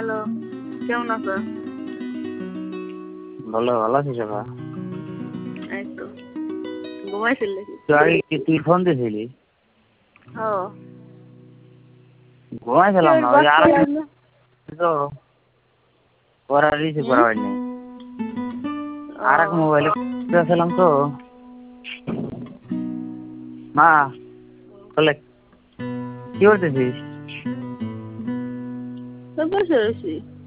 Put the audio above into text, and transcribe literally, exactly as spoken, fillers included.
Hello, কেমন আছো? ভালো ভালো আছিস বাবা? এই তো ঘুমাইছিল নাকি? তুই আগে কি তুই ফোন দিয়েছিলি? ও ঘুমাইছিলাম না, ওই আর তো ওরা রিসিভ করা হয়নি। আর এক মোবাইলে ছিলাম তো মা বলে কি করতেছিস? বসে রয়েছি।